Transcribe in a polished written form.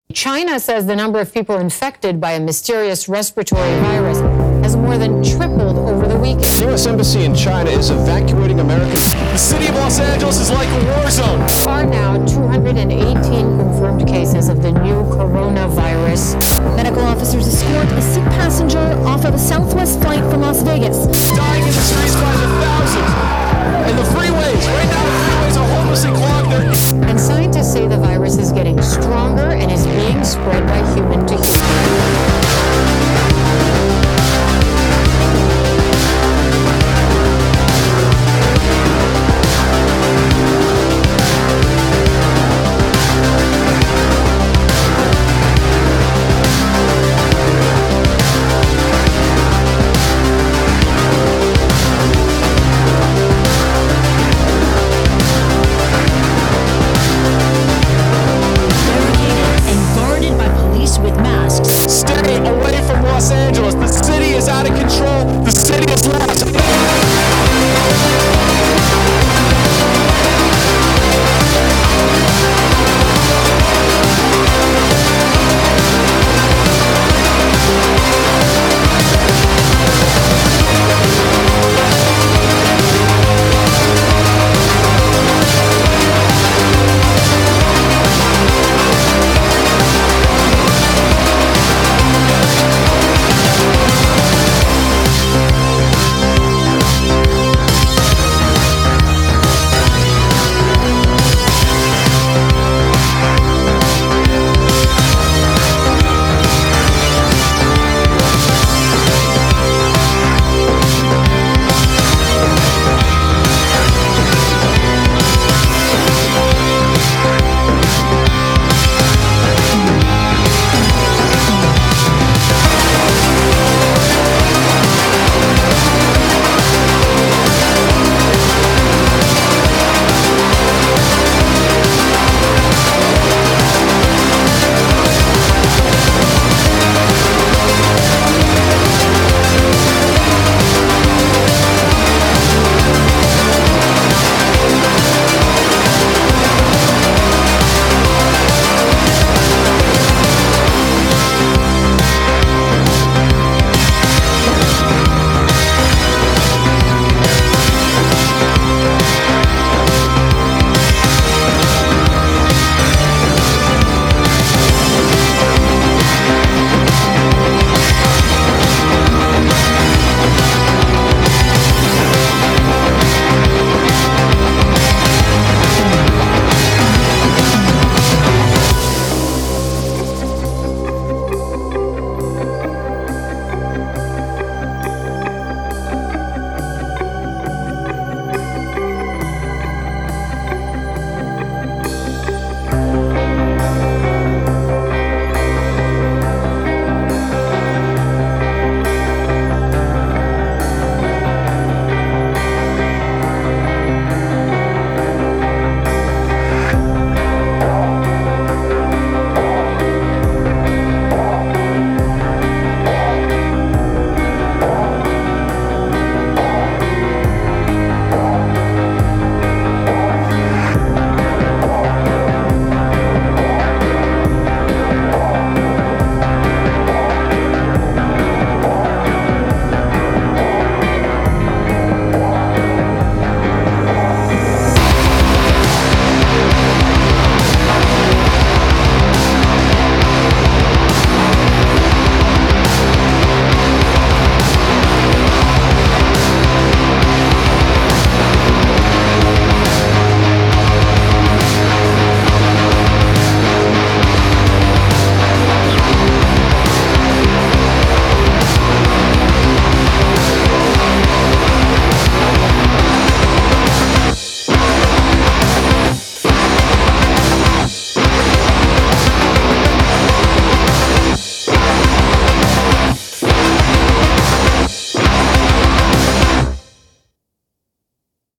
China says the number of people infected by a mysterious respiratory virus has more than tripled over the weekend. The U.S. Embassy in China is evacuating Americans. The city of Los Angeles is like a war zone. There are now 218 confirmed cases of the new coronavirus. Medical officers escort a sick passenger off of a Southwest flight from Las Vegas. Dying in the streets by the thousands. And the freeways, right now the freeways are hopelessly clogged. And scientists say the virus is getting stronger and is being spread by human to human.